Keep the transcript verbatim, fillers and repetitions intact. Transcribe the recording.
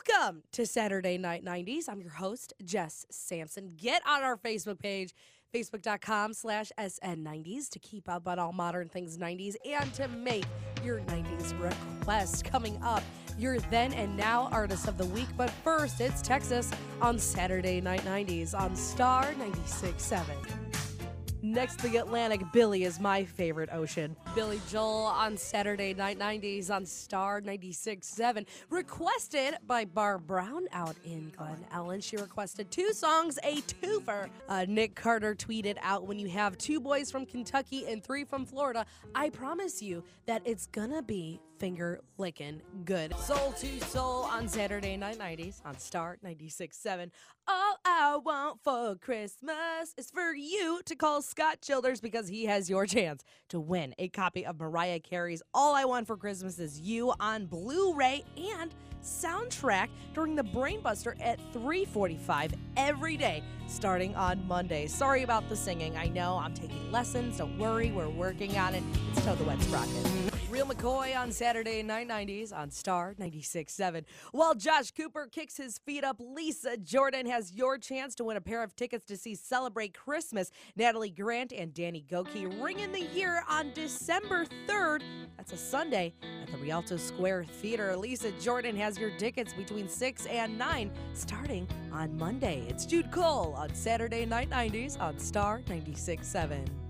Welcome to Saturday Night nineties. I'm your host, Jess Sampson. Get on our Facebook page, facebook.com slash SN90s, to keep up on all modern things nineties and to make your nineties request. Coming up, your then and now artist of the week. But first, it's Texas on Saturday Night nineties on Star ninety-six point seven. Next, the Atlantic, Billy is my favorite ocean. Billy Joel on Saturday Night nineties on Star ninety-six point seven. Requested by Barb Brown out in Glen Ellen. She requested two songs, a twofer. Uh, Nick Carter tweeted out, when you have two boys from Kentucky and three from Florida, I promise you that it's gonna be finger licking good. Soul to Soul on Saturday Night nineties on Star ninety-six point seven. All I want for Christmas is for you to call Scott Childers, because he has your chance to win a copy of Mariah Carey's All I Want for Christmas Is You on Blu-ray and soundtrack during the Brainbuster at three forty-five every day starting on Monday. Sorry about the singing. I know I'm taking lessons. Don't worry, we're working on it. It's Toe the Wet Sprocket. Real McCoy on Saturday Night nineties on Star ninety-six point seven. While Josh Cooper kicks his feet up, Lisa Jordan has your chance to win a pair of tickets to see Celebrate Christmas. Natalie Grant and Danny Goki ring in the year on December third. That's a Sunday at the Rialto Square Theater. Lisa Jordan has your tickets between six and nine starting on Monday. It's Jude Cole on Saturday Night nineties on Star ninety-six point seven.